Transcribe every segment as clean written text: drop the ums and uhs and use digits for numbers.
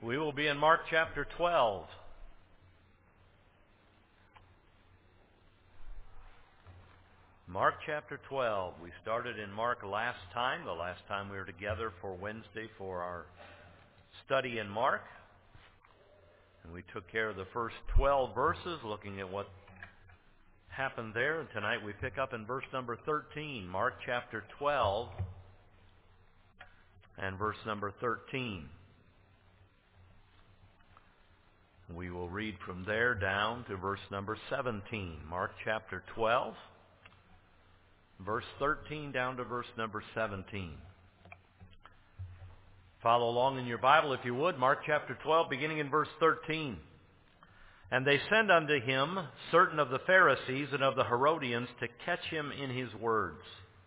We will be in Mark chapter 12. Mark chapter 12. We started in Mark last time, the last time we were together for Wednesday for our study in Mark. And we took care of the first 12 verses, looking at what happened there. And tonight we pick up in verse number 13, Mark chapter 12 and verse number 13. We will read from there down to verse number 17. Mark chapter 12, verse 13 down to verse number 17. Follow along in your Bible if you would. Mark chapter 12, beginning in verse 13. And they sent unto him certain of the Pharisees and of the Herodians to catch him in his words.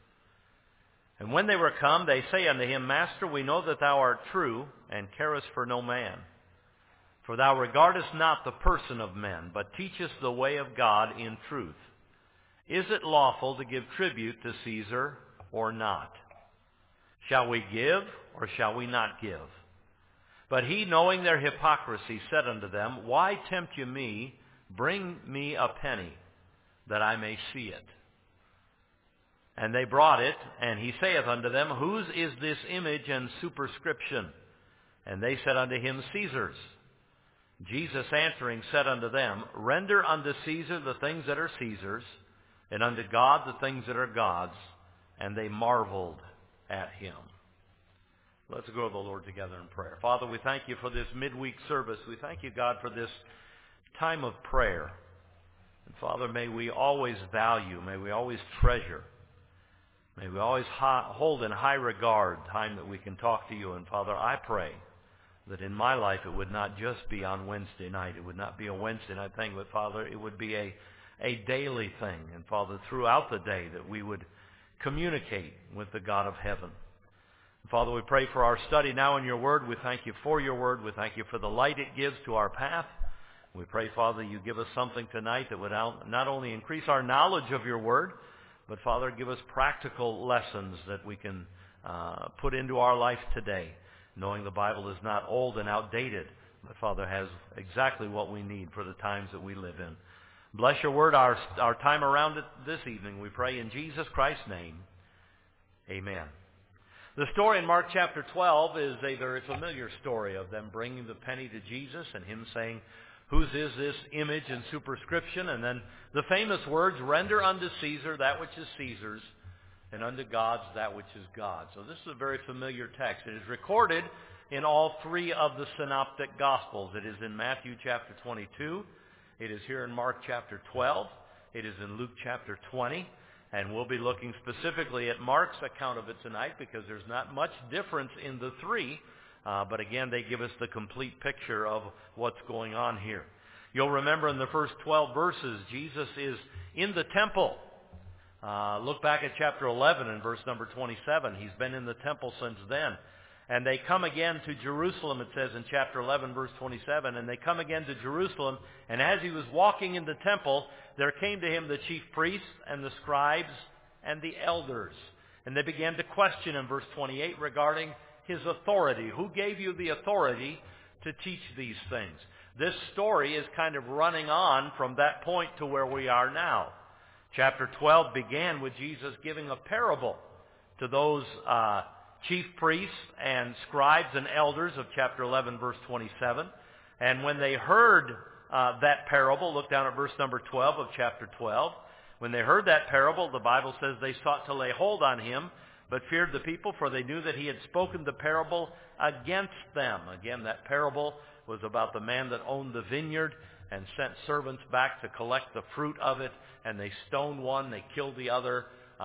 And when they were come, they say unto him, Master, we know that thou art true, and carest for no man. For thou regardest not the person of men, but teachest the way of God in truth. Is it lawful to give tribute to Caesar or not? Shall we give, or shall we not give? But he, knowing their hypocrisy, said unto them, Why tempt ye me? Bring me a penny, that I may see it. And they brought it, and he saith unto them, Whose is this image and superscription? And they said unto him, Caesar's. Jesus answering said unto them, Render unto Caesar the things that are Caesar's, and unto God the things that are God's. And they marveled at him. Let's go to the Lord together in prayer. Father, we thank you for this midweek service. We thank you, God, for this time of prayer. And Father, may we always value, may we always treasure, may we always hold in high regard time that we can talk to you. And Father, I pray that in my life it would not just be on Wednesday night. It would not be a Wednesday night thing, but Father, it would be a daily thing. And Father, throughout the day that we would communicate with the God of heaven. And Father, we pray for our study now in your word. We thank you for your word. We thank you for the light it gives to our path. We pray, Father, you give us something tonight that would not only increase our knowledge of your word, but Father, give us practical lessons that we can put into our life today, knowing the Bible is not old and outdated, but Father has exactly what we need for the times that we live in. Bless your word, our time around it this evening. We pray in Jesus Christ's name. Amen. The story in Mark chapter 12 is a very familiar story of them bringing the penny to Jesus and him saying, Whose is this image and superscription? And then the famous words, Render unto Caesar that which is Caesar's, and unto God's that which is God's. So this is a very familiar text. It is recorded in all three of the synoptic Gospels. It is in Matthew chapter 22. It is here in Mark chapter 12. It is in Luke chapter 20. And we'll be looking specifically at Mark's account of it tonight because there's not much difference in the three. But again, they give us the complete picture of what's going on here. You'll remember in the first 12 verses, Jesus is in the temple. Look back at chapter 11 and verse number 27. He's been in the temple since then. And they come again to Jerusalem, it says in chapter 11, verse 27. And they come again to Jerusalem, and as he was walking in the temple, there came to him the chief priests and the scribes and the elders. And they began to question him, verse 28, regarding his authority. Who gave you the authority to teach these things? This story is kind of running on from that point to where we are now. Chapter 12 began with Jesus giving a parable to those chief priests and scribes and elders of chapter 11, verse 27. And when they heard that parable, look down at verse number 12 of chapter 12. When they heard that parable, the Bible says they sought to lay hold on him, but feared the people, for they knew that he had spoken the parable against them. Again, that parable was about the man that owned the vineyard and sent servants back to collect the fruit of it, and they stoned one, they killed the other,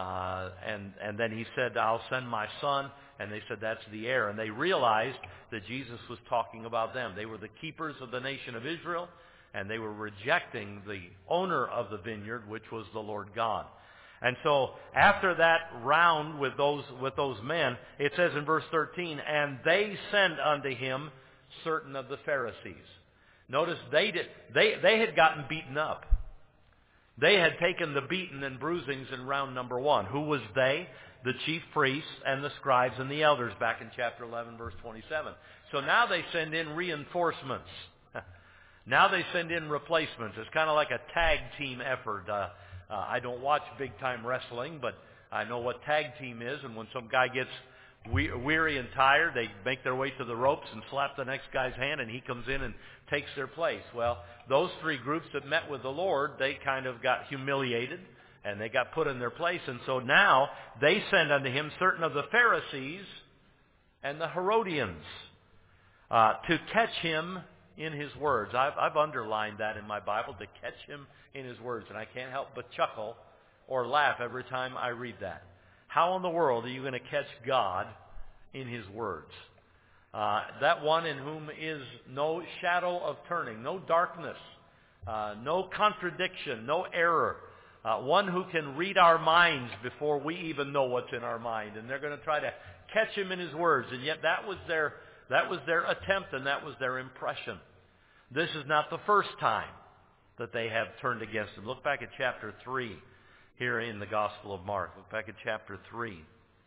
and then he said, I'll send my son, and they said, that's the heir. And they realized that Jesus was talking about them. They were the keepers of the nation of Israel, and they were rejecting the owner of the vineyard, which was the Lord God. And so after that round with those men, it says in verse 13, and they sent unto him certain of the Pharisees. Notice they had gotten beaten up. They had taken the beating and bruisings in round number one. Who was they? the chief priests and the scribes and the elders back in chapter 11, verse 27. So now they send in reinforcements. Now they send in replacements. It's kind of like a tag team effort. I don't watch big-time wrestling, but I know what tag team is. And when some guy gets weary and tired, they make their way to the ropes and slap the next guy's hand, and he comes in and takes their place. Well, those three groups that met with the Lord, they kind of got humiliated, and they got put in their place. And so now they send unto him certain of the Pharisees and the Herodians to catch him in his words. I've underlined that in my Bible, to catch him in his words. And I can't help but chuckle or laugh every time I read that. How in the world are you going to catch God in his words? That one in whom is no shadow of turning, no darkness, no contradiction, no error. One who can read our minds before we even know what's in our mind. And they're going to try to catch him in his words. And yet that was their attempt, and that was their impression. This is not the first time that they have turned against him. Look back at chapter 3 here in the Gospel of Mark. Look back at chapter 3.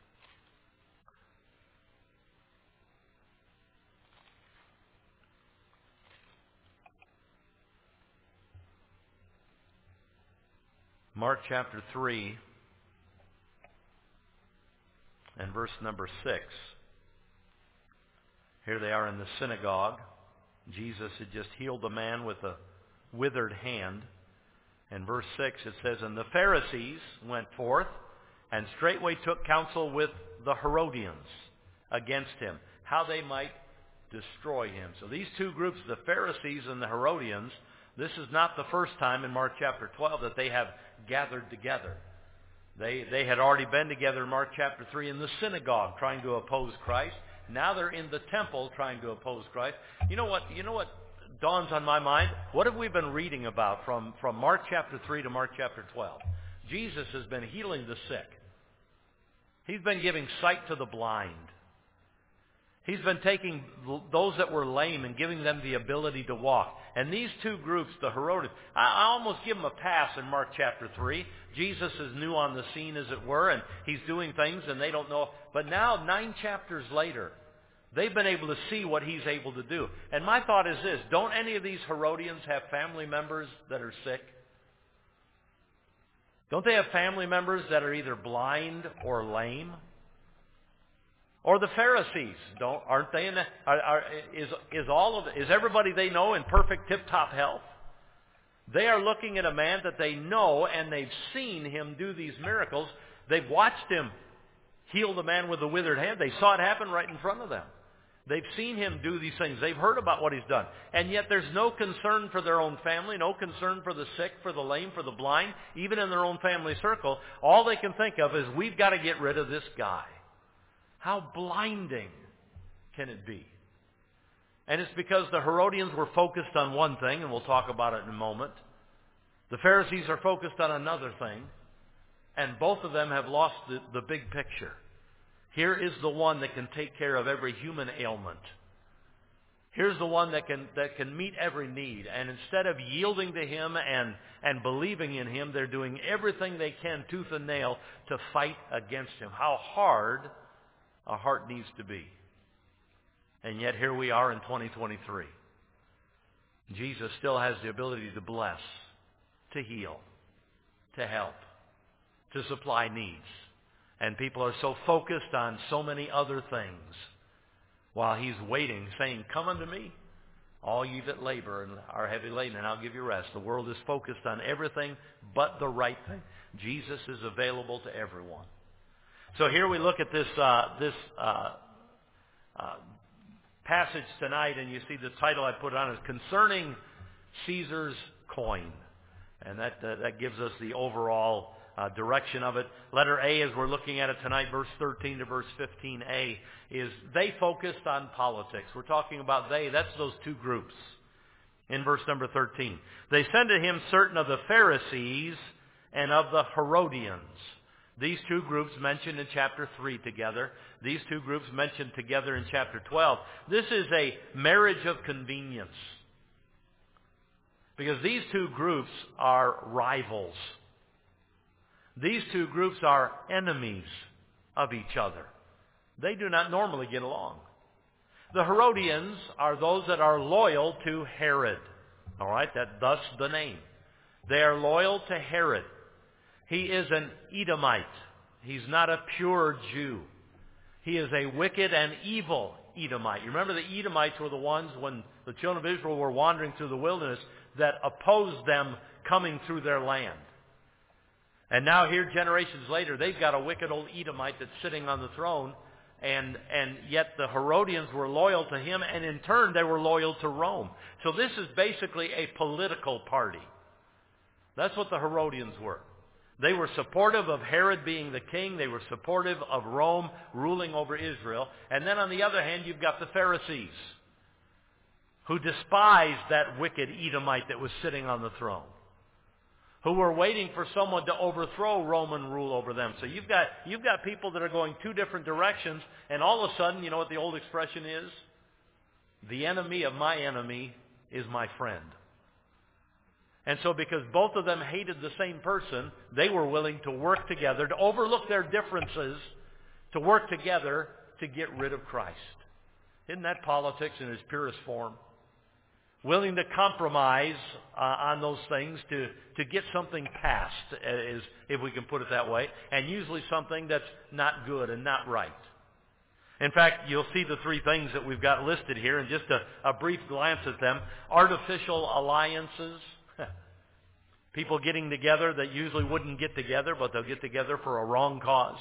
Mark chapter 3 and verse number 6. Here they are in the synagogue. Jesus had just healed a man with a withered hand. In verse 6 it says, And the Pharisees went forth, and straightway took counsel with the Herodians against him, how they might destroy him. So these two groups, the Pharisees and the Herodians, this is not the first time in Mark chapter 12 that they have gathered together. They had already been together in Mark chapter 3 in the synagogue trying to oppose Christ. Now they're in the temple trying to oppose Christ. You know what dawns on my mind? What have we been reading about from Mark chapter 3 to Mark chapter 12? Jesus has been healing the sick. He's been giving sight to the blind. He's been taking those that were lame and giving them the ability to walk. And these two groups, the Herodians, I almost give them a pass in Mark chapter 3. Jesus is new on the scene, as it were, and he's doing things and they don't know. But now, 9 chapters later, they've been able to see what he's able to do. And my thought is this: don't any of these Herodians have family members that are sick? Don't they have family members that are either blind or lame? Or the Pharisees, aren't they? Is everybody they know in perfect tip-top health? They are looking at a man that they know, and they've seen him do these miracles. They've watched him heal the man with the withered hand. They saw it happen right in front of them. They've seen him do these things. They've heard about what he's done. And yet there's no concern for their own family, no concern for the sick, for the lame, for the blind, even in their own family circle. All they can think of is, we've got to get rid of this guy. How blinding can it be? And it's because the Herodians were focused on one thing, and we'll talk about it in a moment. The Pharisees are focused on another thing, and both of them have lost the big picture. Here is the one that can take care of every human ailment. Here's the one that can meet every need. And instead of yielding to him and believing in him, they're doing everything they can, tooth and nail, to fight against him. How hard a heart needs to be. And yet here we are in 2023. Jesus still has the ability to bless, to heal, to help, to supply needs. And people are so focused on so many other things while he's waiting, saying, Come unto me, all ye that labor and are heavy laden, and I'll give you rest. The world is focused on everything but the right thing. Jesus is available to everyone. So here we look at this passage tonight, and you see the title I put on is Concerning Caesar's Coin. And that gives us the overall direction of it. Letter A, as we're looking at it tonight, verse 13 to verse 15a, is they focused on politics. We're talking about they. That's those two groups. In verse number 13, they sent to him certain of the Pharisees and of the Herodians. These two groups mentioned in chapter 3 together. These two groups mentioned together in chapter 12. This is a marriage of convenience. Because these two groups are rivals. These two groups are enemies of each other. They do not normally get along. The Herodians are those that are loyal to Herod. All right, thus the name. They are loyal to Herod. He is an Edomite. He's not a pure Jew. He is a wicked and evil Edomite. You remember the Edomites were the ones when the children of Israel were wandering through the wilderness that opposed them coming through their land. And now here, generations later, they've got a wicked old Edomite that's sitting on the throne, and yet the Herodians were loyal to him, and in turn they were loyal to Rome. So this is basically a political party. That's what the Herodians were. They were supportive of Herod being the king. They were supportive of Rome ruling over Israel. And then on the other hand, you've got the Pharisees, who despised that wicked Edomite that was sitting on the throne, who were waiting for someone to overthrow Roman rule over them. So you've got people that are going two different directions, and all of a sudden, you know what the old expression is? The enemy of my enemy is my friend. And so because both of them hated the same person, they were willing to work together, to overlook their differences, to work together to get rid of Christ. Isn't that politics in its purest form? Willing to compromise on those things to get something passed, if we can put it that way, and usually something that's not good and not right. In fact, you'll see the three things that we've got listed here, and just a brief glance at them. Artificial alliances. People getting together that usually wouldn't get together, but they'll get together for a wrong cause.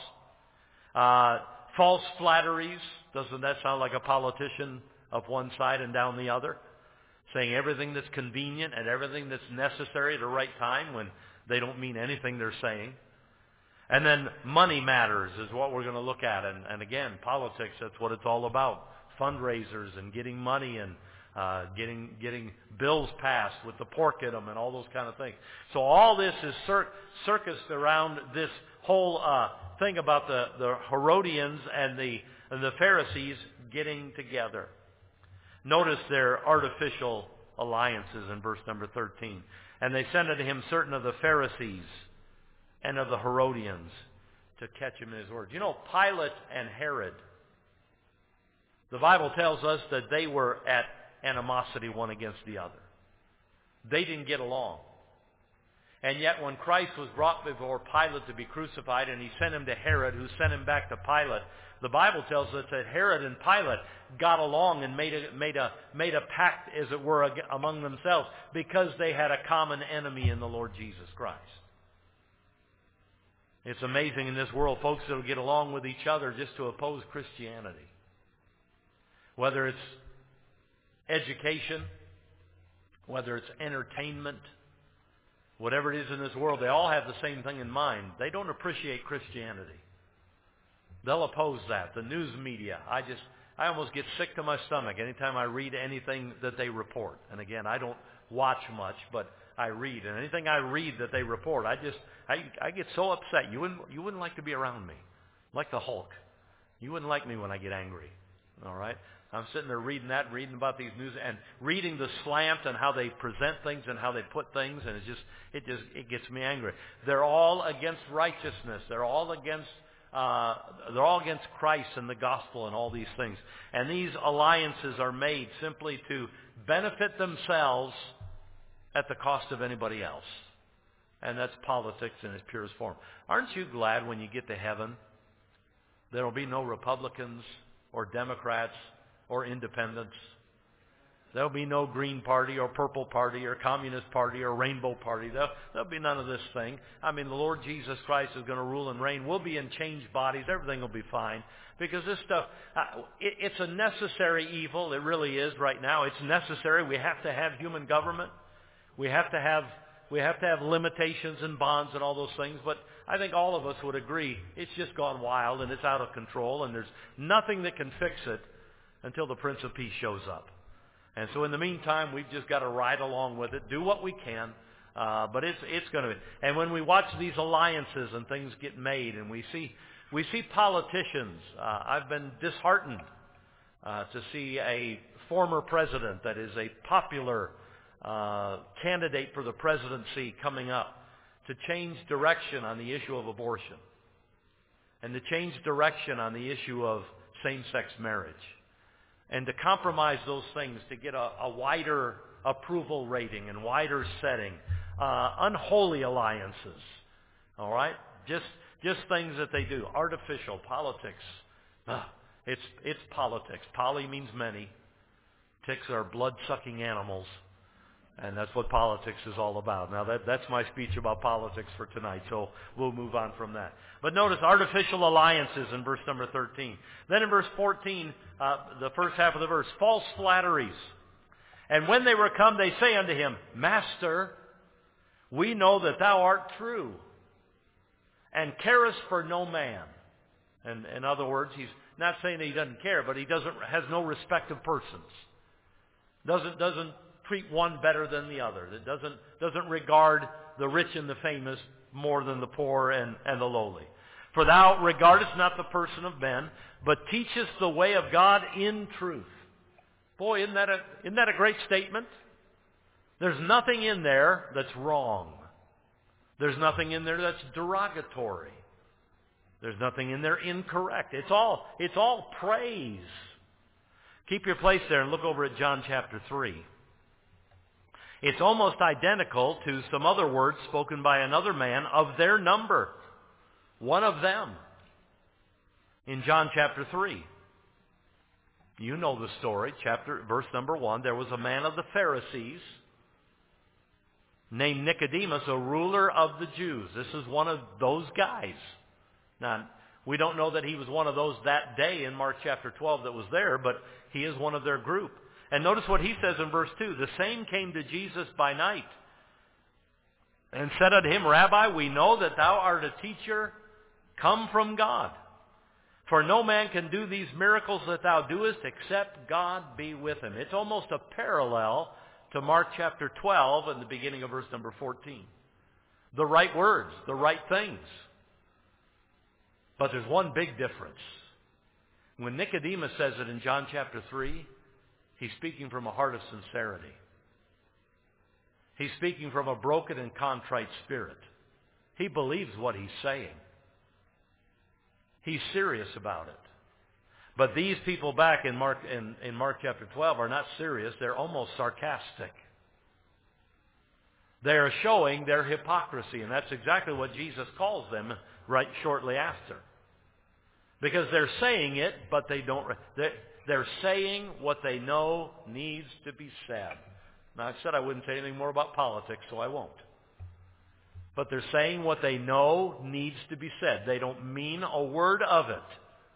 False flatteries. Doesn't that sound like a politician of one side and down the other? Saying everything that's convenient and everything that's necessary at the right time when they don't mean anything they're saying. And then money matters is what we're going to look at. And again, politics, that's what it's all about. Fundraisers and getting money and getting bills passed with the pork in them and all those kind of things. So all this is circused around this whole thing about the Herodians and the Pharisees getting together. Notice their artificial alliances in verse number 13. And they sent unto him certain of the Pharisees and of the Herodians to catch him in his word. You know, Pilate and Herod, the Bible tells us that they were at animosity one against the other. They didn't get along. And yet when Christ was brought before Pilate to be crucified, and he sent him to Herod, who sent him back to Pilate, the Bible tells us that Herod and Pilate got along and made a pact, as it were, among themselves, because they had a common enemy in the Lord Jesus Christ. It's amazing in this world, folks that will get along with each other just to oppose Christianity. Whether it's education, whether it's entertainment, whatever it is in this world, they all have the same thing in mind. They don't appreciate Christianity. They'll oppose that. The news media, I almost get sick to my stomach anytime I read anything that they report. And again, I don't watch much, but I read. And anything I read that they report, I get so upset. You wouldn't like to be around me. Like the Hulk. You wouldn't like me when I get angry. All right? I'm sitting there reading about these news and reading the slant and how they present things and how they put things, and it gets me angry. They're all against righteousness. They're all against Christ and the gospel and all these things. And these alliances are made simply to benefit themselves at the cost of anybody else. And that's politics in its purest form. Aren't you glad when you get to heaven, there will be no Republicans or Democrats or independents? There'll be no Green Party or Purple Party or Communist Party or Rainbow Party. There'll be none of this thing. I mean, the Lord Jesus Christ is going to rule and reign. We'll be in changed bodies. Everything will be fine. Because this stuff, it's a necessary evil. It really is right now. It's necessary. We have to have human government. We have to have limitations and bonds and all those things. But I think all of us would agree it's just gone wild and it's out of control. And there's nothing that can fix it until the Prince of Peace shows up. And so in the meantime, we've just got to ride along with it, do what we can, but it's going to be. And when we watch these alliances and things get made, and we see politicians, I've been disheartened to see a former president that is a popular candidate for the presidency coming up to change direction on the issue of abortion. and to change direction on the issue of same-sex marriage, and to compromise those things to get a wider approval rating and wider setting. Unholy alliances, all right? Just things that they do. Artificial politics. It's politics. Poly means many. Ticks are blood-sucking animals. And that's what politics is all about. Now, that's my speech about politics for tonight, so we'll move on from that. But notice artificial alliances in verse number 13. Then in verse 14, the first half of the verse, false flatteries. And when they were come, they say unto him, Master, we know that thou art true, and carest for no man. And in other words, he's not saying that he doesn't care, but he has no respect of persons. Doesn't treat one better than the other. That doesn't regard the rich and the famous more than the poor and the lowly. For thou regardest not the person of men, but teachest the way of God in truth. Boy, isn't that a great statement? There's nothing in there that's wrong. There's nothing in there that's derogatory. There's nothing in there incorrect. It's all praise. Keep your place there and look over at John chapter 3. It's almost identical to some other words spoken by another man of their number. One of them. In John chapter 3. You know the story. Verse number 1. There was a man of the Pharisees named Nicodemus, a ruler of the Jews. This is one of those guys. Now, we don't know that he was one of those that day in Mark chapter 12 that was there, but he is one of their group. And notice what he says in verse 2. The same came to Jesus by night and said unto him, Rabbi, we know that thou art a teacher come from God. For no man can do these miracles that thou doest except God be with him. It's almost a parallel to Mark chapter 12 and the beginning of verse number 14. The right words, the right things. But there's one big difference. When Nicodemus says it in John chapter 3, he's speaking from a heart of sincerity. He's speaking from a broken and contrite spirit. He believes what he's saying. He's serious about it. But these people back in Mark chapter 12 are not serious. They're almost sarcastic. They are showing their hypocrisy, and that's exactly what Jesus calls them right shortly after. Because they're saying it, but they don't. They're saying what they know needs to be said. Now, I said I wouldn't say anything more about politics, so I won't. But they're saying what they know needs to be said. They don't mean a word of it.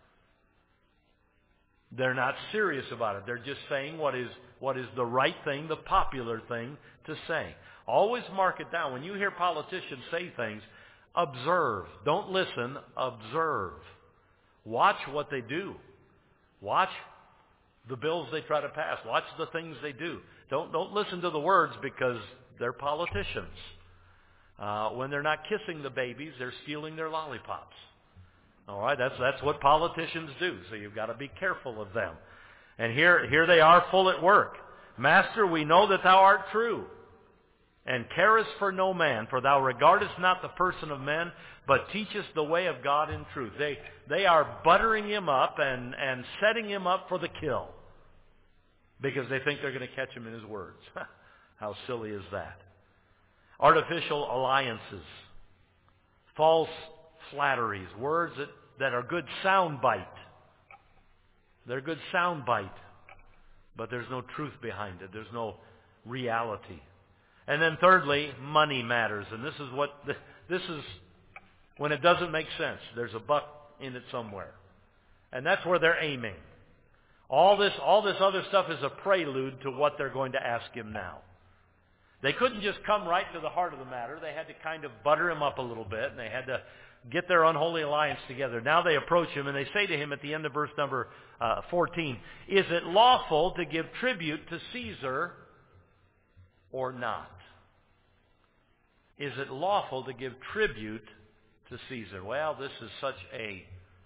They're not serious about it. They're just saying what is the right thing, the popular thing to say. Always mark it down. When you hear politicians say things, observe. Don't listen, observe. Watch what they do. Watch the bills they try to pass. Watch the things they do. Don't listen to the words because they're politicians. When they're not kissing the babies, they're stealing their lollipops. All right, that's what politicians do. So you've got to be careful of them. And here they are full at work. Master, we know that thou art true, and carest for no man, for thou regardest not the person of men, but teachest the way of God in truth. They are buttering him up and setting him up for the kill because they think they're going to catch him in his words. How silly is that? Artificial alliances, false flatteries, words that are good soundbite. They're good soundbite, but there's no truth behind it. There's no reality. And then thirdly, money matters. And this is when it doesn't make sense. There's a buck in it somewhere. And that's where they're aiming. All this other stuff is a prelude to what they're going to ask him now. They couldn't just come right to the heart of the matter. They had to kind of butter him up a little bit, and they had to get their unholy alliance together. Now they approach him, and they say to him at the end of verse number 14, is it lawful to give tribute to Caesar or not? Is it lawful to give tribute to Caesar? Well, this is such a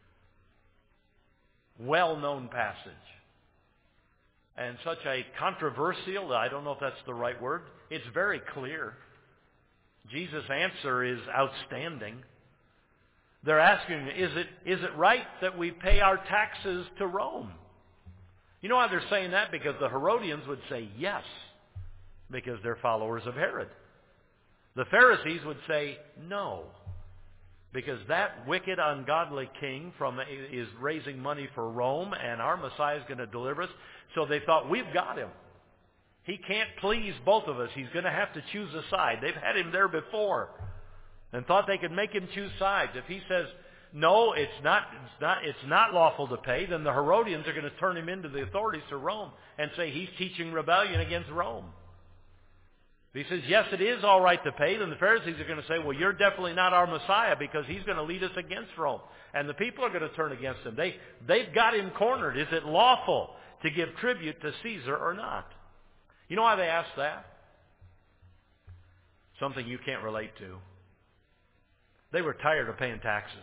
well-known passage. And such a controversial, I don't know if that's the right word. It's very clear. Jesus' answer is outstanding. They're asking, is it right that we pay our taxes to Rome? You know why they're saying that? Because the Herodians would say yes, because they're followers of Herod. The Pharisees would say no, because that wicked, ungodly king is raising money for Rome, and our Messiah is going to deliver us. So they thought, we've got him. He can't please both of us. He's going to have to choose a side. They've had him there before and thought they could make him choose sides. If he says, no, it's not lawful to pay, then the Herodians are going to turn him into the authorities to Rome and say he's teaching rebellion against Rome. If he says, yes, it is all right to pay, then the Pharisees are going to say, well, you're definitely not our Messiah because he's going to lead us against Rome. And the people are going to turn against him. They've got him cornered. Is it lawful to give tribute to Caesar or not? You know why they ask that? Something you can't relate to. They were tired of paying taxes.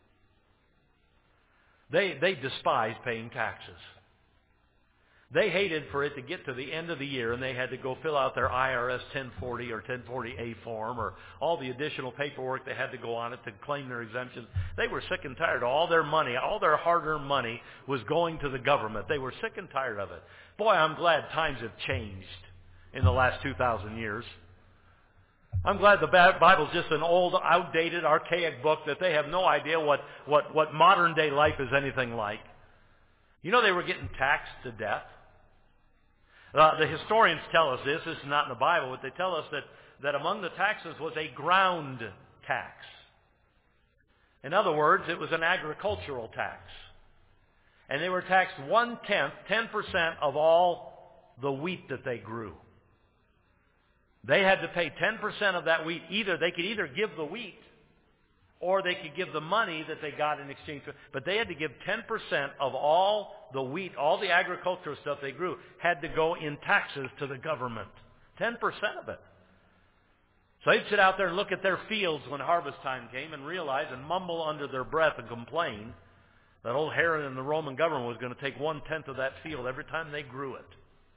They despised paying taxes. They hated for it to get to the end of the year and they had to go fill out their IRS 1040 or 1040A form or all the additional paperwork they had to go on it to claim their exemptions. They were sick and tired. All their money, all their hard-earned money was going to the government. They were sick and tired of it. Boy, I'm glad times have changed in the last 2,000 years. I'm glad the Bible's just an old, outdated, archaic book that they have no idea what modern day life is anything like. You know they were getting taxed to death. The historians tell us this is not in the Bible, but they tell us that among the taxes was a ground tax. In other words, it was an agricultural tax. And they were taxed 1/10, 10% of all the wheat that they grew. They had to pay 10% of that wheat. They could either give the wheat or they could give the money that they got in exchange for. But they had to give 10% of all the wheat, all the agricultural stuff they grew, had to go in taxes to the government. 10% of it. So they'd sit out there and look at their fields when harvest time came and realize and mumble under their breath and complain that old Herod and the Roman government was going to take 1/10 of that field every time they grew it.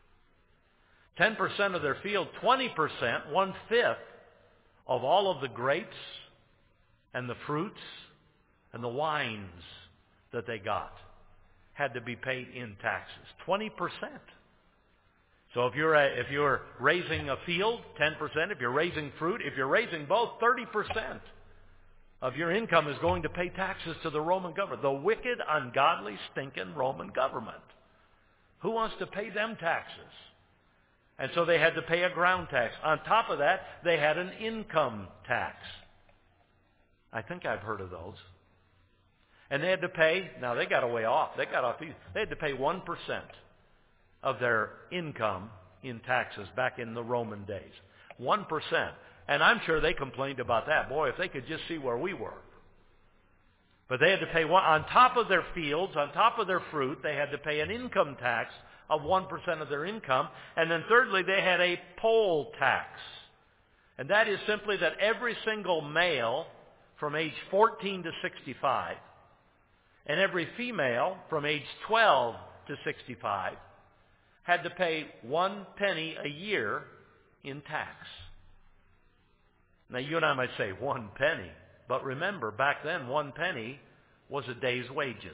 10% of their field, 20%, 1/5 of all of the grapes and the fruits and the wines that they got had to be paid in taxes. 20%. So if you're raising a field, 10%. If you're raising fruit, if you're raising both, 30% of your income is going to pay taxes to the Roman government. The wicked, ungodly, stinking Roman government. Who wants to pay them taxes? And so they had to pay a ground tax. On top of that, they had an income tax. I think I've heard of those. And they had to pay, now they got a way off. They had to pay 1% of their income in taxes back in the Roman days. 1%. And I'm sure they complained about that. Boy, if they could just see where we were. But they had to pay, on top of their fields, on top of their fruit, they had to pay an income tax of 1% of their income. And then thirdly, they had a poll tax. And that is simply that every single male from age 14 to 65 and every female from age 12 to 65 had to pay 1 penny a year in tax. Now you and I might say 1 penny, but remember back then 1 penny was a day's wages.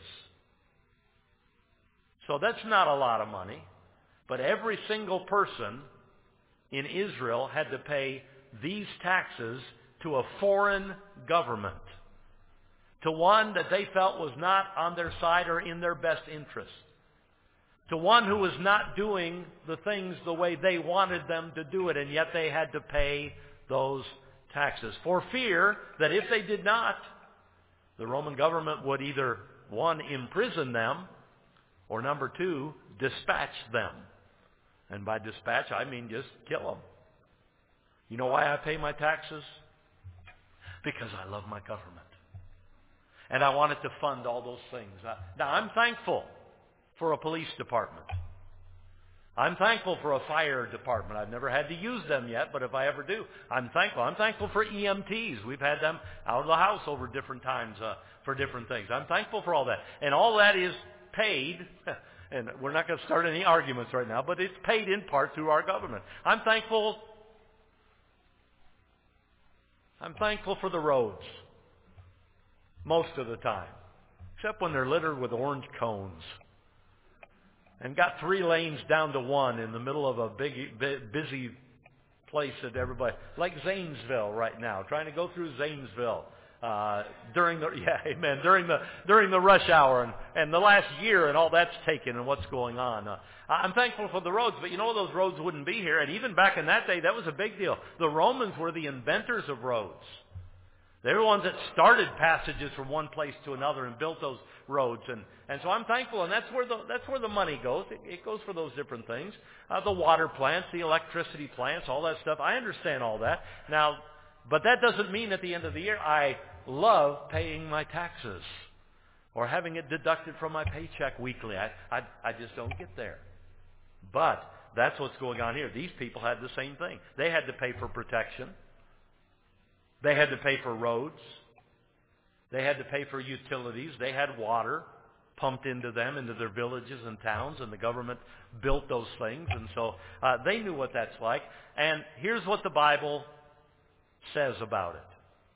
So that's not a lot of money, but every single person in Israel had to pay these taxes to a foreign government, to one that they felt was not on their side or in their best interest, to one who was not doing the things the way they wanted them to do it, and yet they had to pay those taxes for fear that if they did not, the Roman government would either, one, imprison them, or number two, dispatch them. And by dispatch, I mean just kill them. You know why I pay my taxes? Because I love my government. And I want it to fund all those things. Now, I'm thankful for a police department. I'm thankful for a fire department. I've never had to use them yet, but if I ever do, I'm thankful. I'm thankful for EMTs. We've had them out of the house over different times for different things. I'm thankful for all that. And all that is paid, and we're not going to start any arguments right now, but it's paid in part through our government. I'm thankful for the roads. most of the time, except when they're littered with orange cones and got 3 lanes down to 1 in the middle of a busy place that everybody, like Zanesville right now, trying to go through Zanesville during the rush hour and the last year and all that's taken and what's going on. I'm thankful for the roads, but those roads wouldn't be here. And even back in that day, that was a big deal. The Romans were the inventors of roads. They were the ones that started passages from one place to another and built those roads. And so I'm thankful, and that's where the money goes. It goes for those different things. The water plants, the electricity plants, all that stuff. I understand all that. Now, but that doesn't mean at the end of the year I love paying my taxes or having it deducted from my paycheck weekly. I just don't get there. But that's what's going on here. These people had the same thing. They had to pay for protection. They had to pay for roads. They had to pay for utilities. They had water pumped into them, into their villages and towns, and the government built those things. And so they knew what that's like. And here's what the Bible says about it.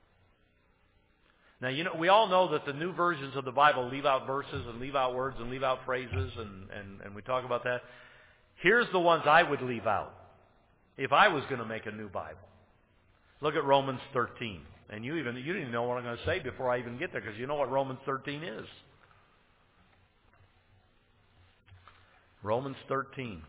Now, we all know that the new versions of the Bible leave out verses and leave out words and leave out phrases, and we talk about that. Here's the ones I would leave out if I was going to make a new Bible. Look at Romans 13. And you didn't even know what I'm going to say before I even get there, because you know what Romans 13 is. Romans 13.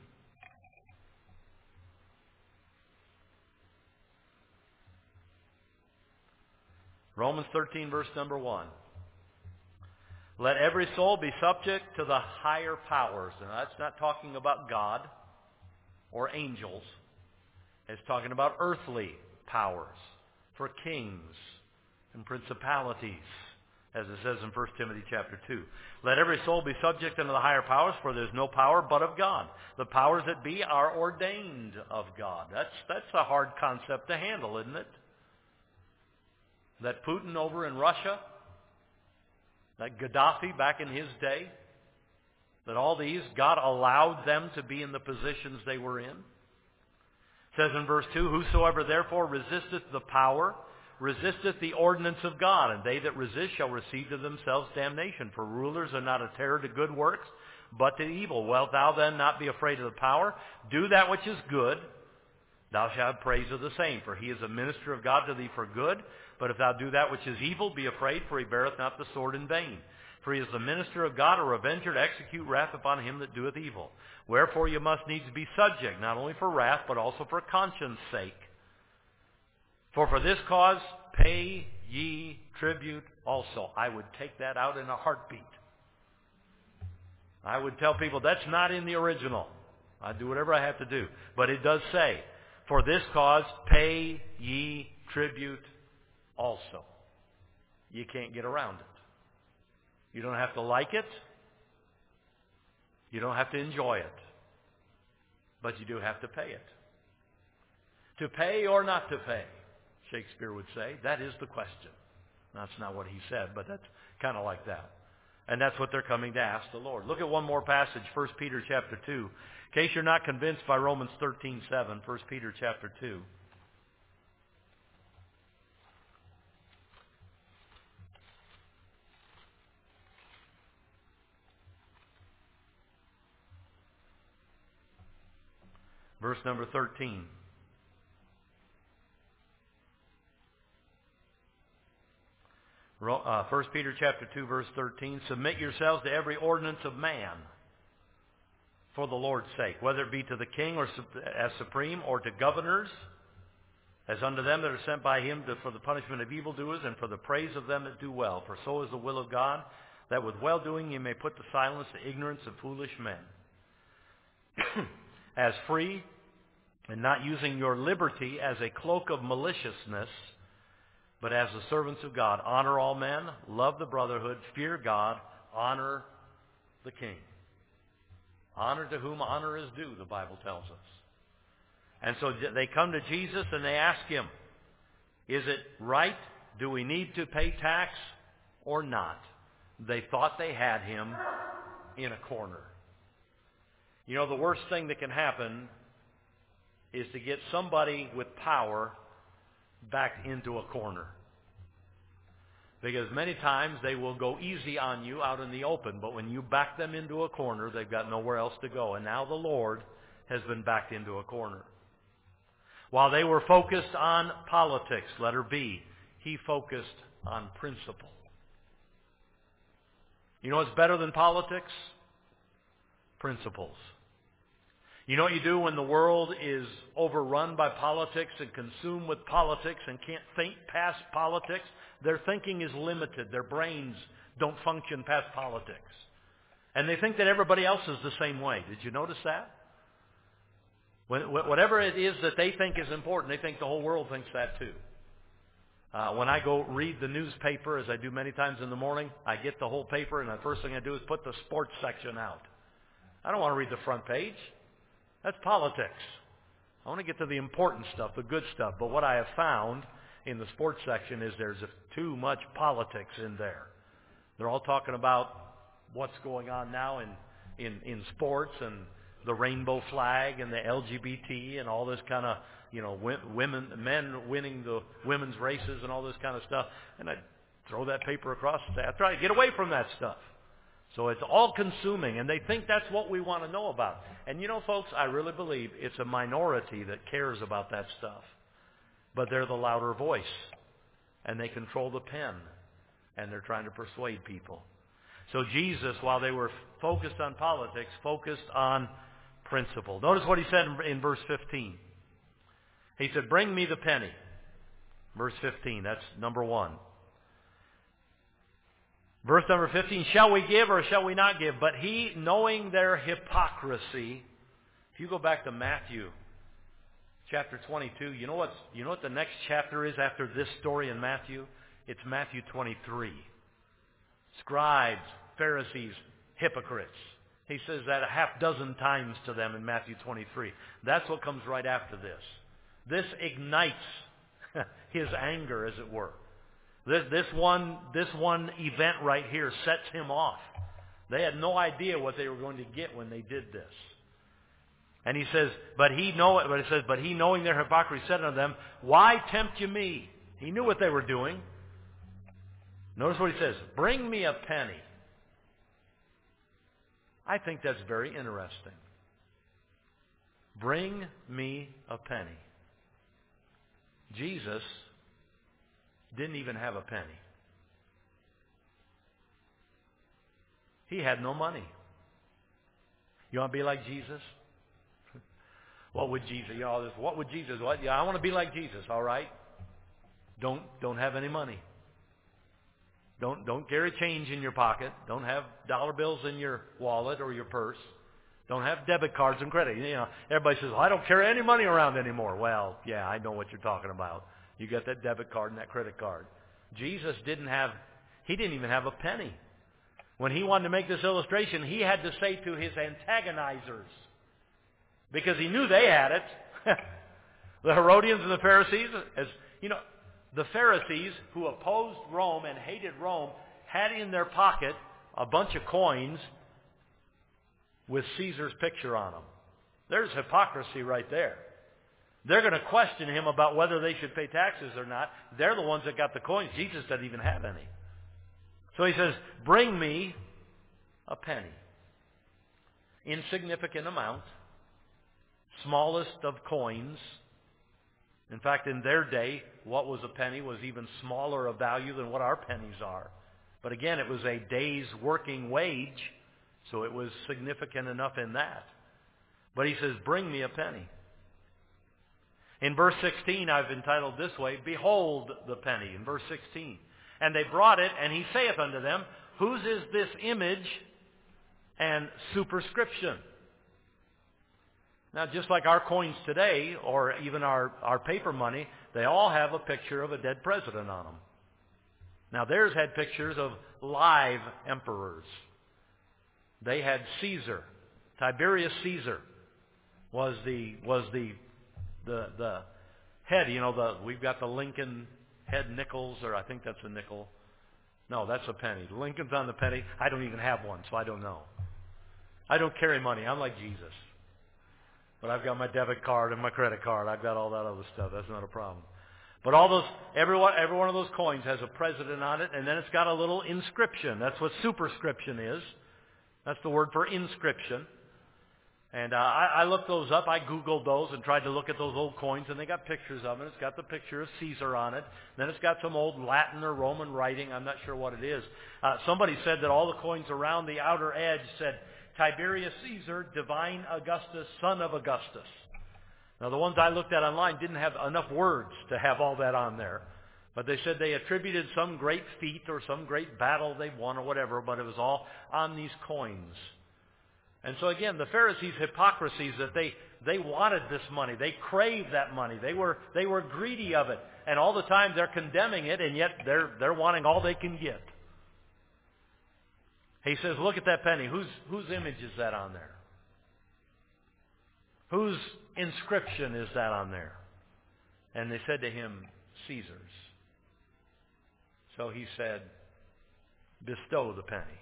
Romans 13, verse number 1. Let every soul be subject to the higher powers. And that's not talking about God or angels. It's talking about earthly powers, for kings and principalities, as it says in 1 Timothy chapter 2. Let every soul be subject unto the higher powers, for there's no power but of God. The powers that be are ordained of God. That's a hard concept to handle, isn't it? That Putin over in Russia, that Gaddafi back in his day, that all these, God allowed them to be in the positions they were in. It says in verse 2, whosoever therefore resisteth the power, resisteth the ordinance of God, and they that resist shall receive to themselves damnation. For rulers are not a terror to good works, but to evil. Wilt thou then not be afraid of the power? Do that which is good, thou shalt have praise of the same. For he is a minister of God to thee for good. But if thou do that which is evil, be afraid, for he beareth not the sword in vain. For he is the minister of God, a revenger to execute wrath upon him that doeth evil. Wherefore you must needs be subject, not only for wrath, but also for conscience sake. For this cause pay ye tribute also. I would take that out in a heartbeat. I would tell people that's not in the original. I do whatever I have to do. But it does say, for this cause pay ye tribute also. You can't get around it. You don't have to like it. You don't have to enjoy it. But you do have to pay it. To pay or not to pay, Shakespeare would say, that is the question. That's not what he said, but that's kind of like that. And that's what they're coming to ask the Lord. Look at one more passage, 1 Peter chapter 2. In case you're not convinced by Romans 13:7, 1 Peter chapter 2. Verse number 13. First Peter chapter 2, verse 13. Submit yourselves to every ordinance of man for the Lord's sake, whether it be to the king or as supreme, or to governors, as unto them that are sent by him for the punishment of evildoers and for the praise of them that do well. For so is the will of God, that with well-doing you may put to silence the ignorance of foolish men. As free, and not using your liberty as a cloak of maliciousness, but as the servants of God. Honor all men, love the brotherhood, fear God, honor the king. Honor to whom honor is due, the Bible tells us. And so they come to Jesus and they ask him, is it right? Do we need to pay tax or not? They thought they had him in a corner. You know, the worst thing that can happen is to get somebody with power backed into a corner. Because many times they will go easy on you out in the open, but when you back them into a corner, they've got nowhere else to go. And now the Lord has been backed into a corner. While they were focused on politics, letter B, he focused on principle. You know what's better than politics? Principles. You know what you do when the world is overrun by politics and consumed with politics and can't think past politics? Their thinking is limited. Their brains don't function past politics. And they think that everybody else is the same way. Did you notice that? Whatever it is that they think is important, they think the whole world thinks that too. When I go read the newspaper, as I do many times in the morning, I get the whole paper, and the first thing I do is put the sports section out. I don't want to read the front page. That's politics. I want to get to the important stuff, the good stuff. But what I have found in the sports section is there's too much politics in there. They're all talking about what's going on now in sports and the rainbow flag and the LGBT and all this kind of, men winning the women's races and all this kind of stuff. And I throw that paper across and say, I try to get away from that stuff. So it's all consuming, and they think that's what we want to know about. And folks, I really believe it's a minority that cares about that stuff. But they're the louder voice, and they control the pen, and they're trying to persuade people. So Jesus, while they were focused on politics, focused on principle. Notice what he said in verse 15. He said, bring me the penny. Verse 15, that's number 1. Verse number 15, shall we give or shall we not give? But he, knowing their hypocrisy, if you go back to Matthew chapter 22, you know what the next chapter is after this story in Matthew? It's Matthew 23. Scribes, Pharisees, hypocrites. He says that a half dozen times to them in Matthew 23. That's what comes right after this. This ignites his anger, as it were. This one event right here sets him off. They had no idea what they were going to get when they did this. And he says, but he knowing their hypocrisy said unto them, why tempt you me? He knew what they were doing. Notice what he says, bring me a penny. I think that's very interesting. Bring me a penny. Jesus didn't even have a penny. He had no money. You want to be like Jesus? What would Jesus? What would Jesus? Yeah, I want to be like Jesus. All right. Don't have any money. Don't carry change in your pocket. Don't have dollar bills in your wallet or your purse. Don't have debit cards and credit. Everybody says, well, I don't carry any money around anymore. Well, yeah, I know what you're talking about. You got that debit card and that credit card. Jesus didn't even have a penny. When he wanted to make this illustration, he had to say to his antagonizers, because he knew they had it, the Herodians and the Pharisees, the Pharisees who opposed Rome and hated Rome had in their pocket a bunch of coins with Caesar's picture on them. There's hypocrisy right there. They're going to question him about whether they should pay taxes or not. They're the ones that got the coins. Jesus doesn't even have any. So he says, bring me a penny. Insignificant amount. Smallest of coins. In fact, in their day, what was a penny was even smaller of value than what our pennies are. But again, it was a day's working wage, so it was significant enough in that. But he says, bring me a penny. In verse 16, I've entitled this way, behold the penny, in verse 16. And they brought it, and he saith unto them, whose is this image and superscription? Now, just like our coins today, or even our paper money, they all have a picture of a dead president on them. Now, theirs had pictures of live emperors. They had Caesar. Tiberius Caesar was the head. We've got the Lincoln head nickels, or I think that's a nickel. No, that's a penny. Lincoln's on the penny. I don't even have one, so I don't know. I don't carry money. I'm like Jesus. But I've got my debit card and my credit card. I've got all that other stuff. That's not a problem. But every one of those coins has a president on it, and then it's got a little inscription. That's what superscription is. That's the word for inscription. And I looked those up. I Googled those and tried to look at those old coins, and they got pictures of them. It's got the picture of Caesar on it. Then it's got some old Latin or Roman writing. I'm not sure what it is. Somebody said that all the coins around the outer edge said, Tiberius Caesar, divine Augustus, son of Augustus. Now, the ones I looked at online didn't have enough words to have all that on there. But they said they attributed some great feat or some great battle they won or whatever, but it was all on these coins. And so again, the Pharisees' hypocrisy is that they wanted this money. They craved that money. They were greedy of it. And all the time they're condemning it, and yet they're wanting all they can get. He says, look at that penny. Whose image is that on there? Whose inscription is that on there? And they said to him, Caesar's. So he said, bestow the penny.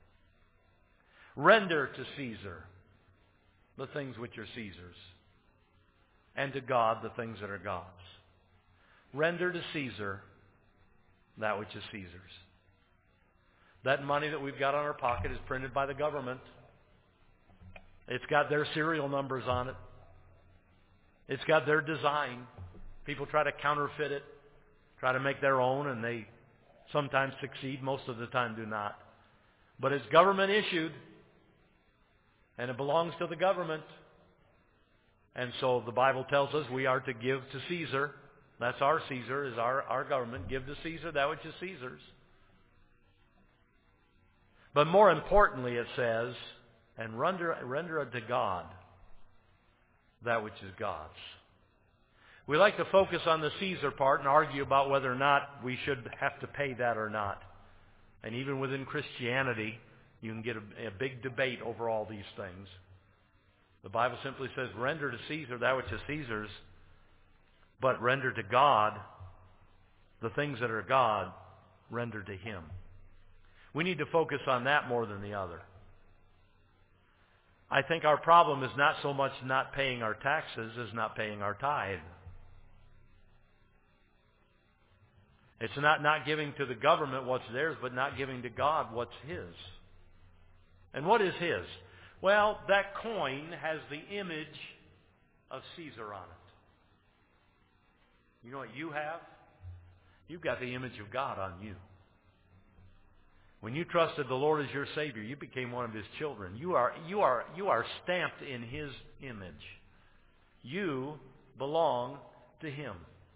Render to Caesar the things which are Caesar's, and to God the things that are God's. Render to Caesar that which is Caesar's. That money that we've got on our pocket is printed by the government. It's got their serial numbers on it. It's got their design. People try to counterfeit it, try to make their own, and they sometimes succeed, most of the time do not. But it's government issued, and it belongs to the government. And so the Bible tells us we are to give to Caesar. That's our Caesar, is our government. Give to Caesar that which is Caesar's. But more importantly, it says, and render unto God that which is God's. We like to focus on the Caesar part and argue about whether or not we should have to pay that or not. And even within Christianity, you can get a big debate over all these things. The Bible simply says, render to Caesar that which is Caesar's, but render to God the things that are God, render to Him. We need to focus on that more than the other. I think our problem is not so much not paying our taxes as not paying our tithe. It's not giving to the government what's theirs, but not giving to God what's His. And what is His? Well, that coin has the image of Caesar on it. You know what you have? You've got the image of God on you. When you trusted the Lord as your Savior, you became one of His children. You are stamped in His image. You belong to Him.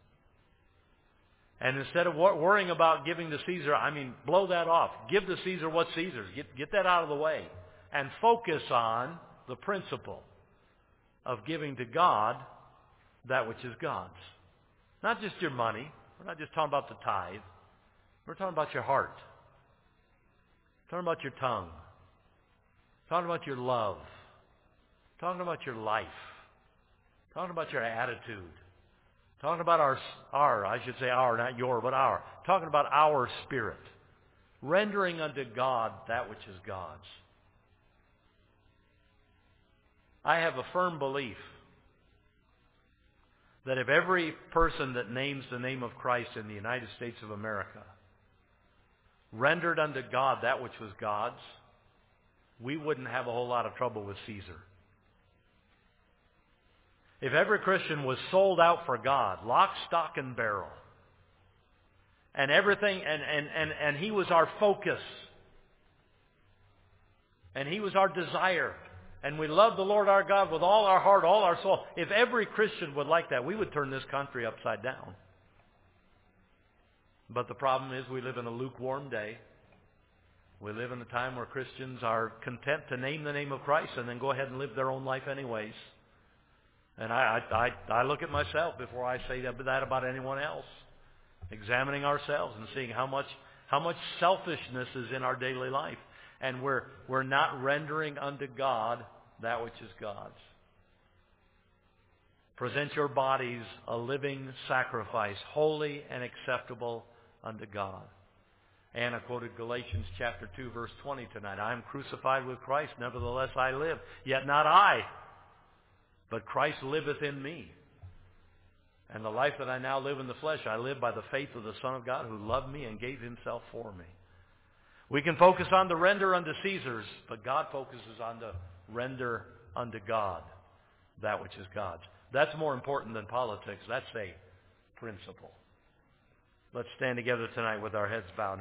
And instead of worrying about giving to Caesar, blow that off. Give to Caesar what's Caesar's. Get that out of the way. And focus on the principle of giving to God that which is God's. Not just your money. We're not just talking about the tithe. We're talking about your heart. Talking about your tongue. Talking about your love. Talking about your life. Talking about your attitude. Talking about our, not your, but our. Talking about our spirit. Rendering unto God that which is God's. I have a firm belief that if every person that names the name of Christ in the United States of America rendered unto God that which was God's, we wouldn't have a whole lot of trouble with Caesar. If every Christian was sold out for God, lock, stock, and barrel, and everything, and He was our focus, and He was our desire, and we love the Lord our God with all our heart, all our soul, if every Christian would like that, we would turn this country upside down. But the problem is we live in a lukewarm day. We live in a time where Christians are content to name the name of Christ and then go ahead and live their own life anyways. And I look at myself before I say that about anyone else. Examining ourselves and seeing how much selfishness is in our daily life. And we're not rendering unto God that which is God's. Present your bodies a living sacrifice, holy and acceptable unto God. Anna quoted Galatians chapter 2, verse 20 tonight. I am crucified with Christ, nevertheless I live. Yet not I, but Christ liveth in me. And the life that I now live in the flesh, I live by the faith of the Son of God who loved me and gave himself for me. We can focus on the render unto Caesar's, but God focuses on the render unto God that which is God's. That's more important than politics. That's a principle. Let's stand together tonight with our heads bowed.